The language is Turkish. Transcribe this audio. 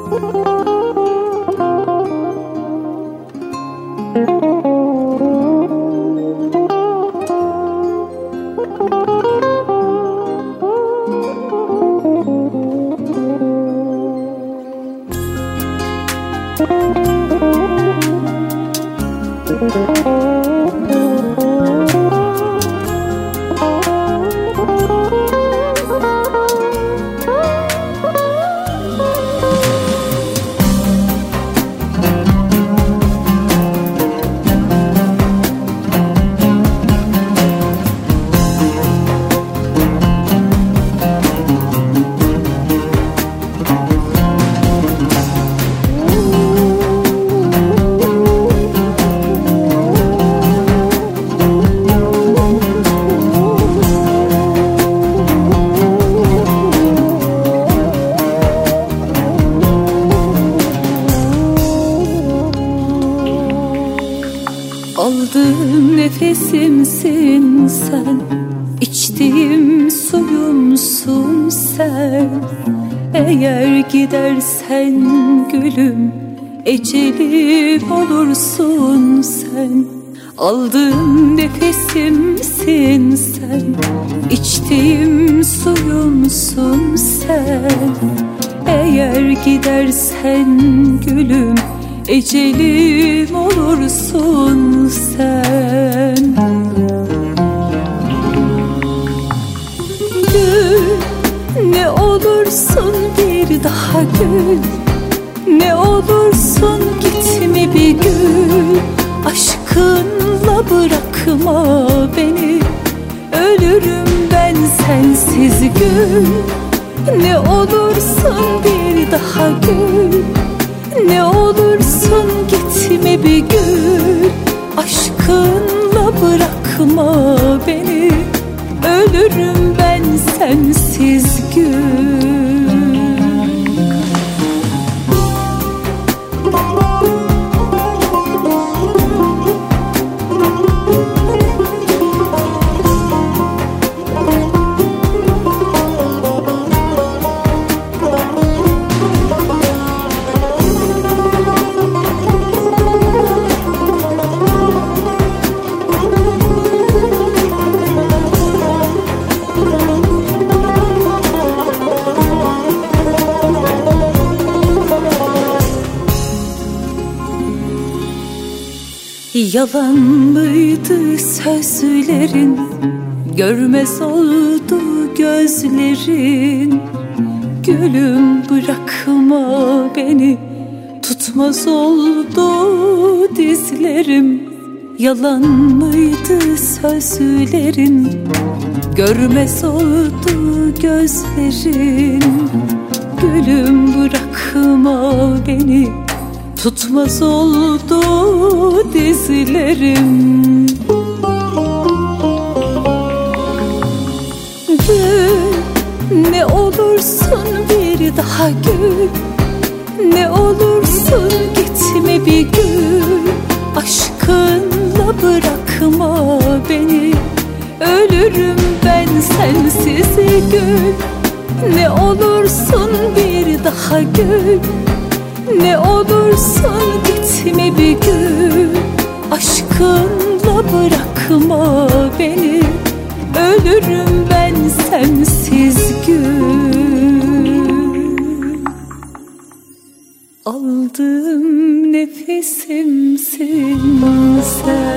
Aldığım nefesimsin sen, içtiğim suyumsun sen. Eğer gidersen gülüm, ecelim olursun sen. Aldığım nefesimsin sen, içtiğim suyumsun sen. Eğer gidersen gülüm, ecelim olursun sen. Gül, ne olursun bir daha gül. Ne olursun gitme bir gül. Aşkınla bırakma beni, ölürüm ben sensiz gül. Ne olursun bir daha gül. Ne olursun gitme bir gül. Aşkınla bırakma beni, ölürüm ben sensiz gül. Yalan mıydı sözlerin, görmez oldu gözlerin. Gülüm bırakma beni, tutmaz oldu dizlerim. Yalan mıydı sözlerin, görmez oldu gözlerin. Gülüm bırakma beni, tutmaz oldu dizlerim. Gül, ne olursun bir daha gül. Ne olursun gitme bir gül. Aşkınla bırakma beni, ölürüm ben sensiz gül. Ne olursun bir daha gül. Ne olursun gitme bir gül. Aşkınla bırakma beni, ölürüm ben sensiz gül. Aldığım nefesimsin sen.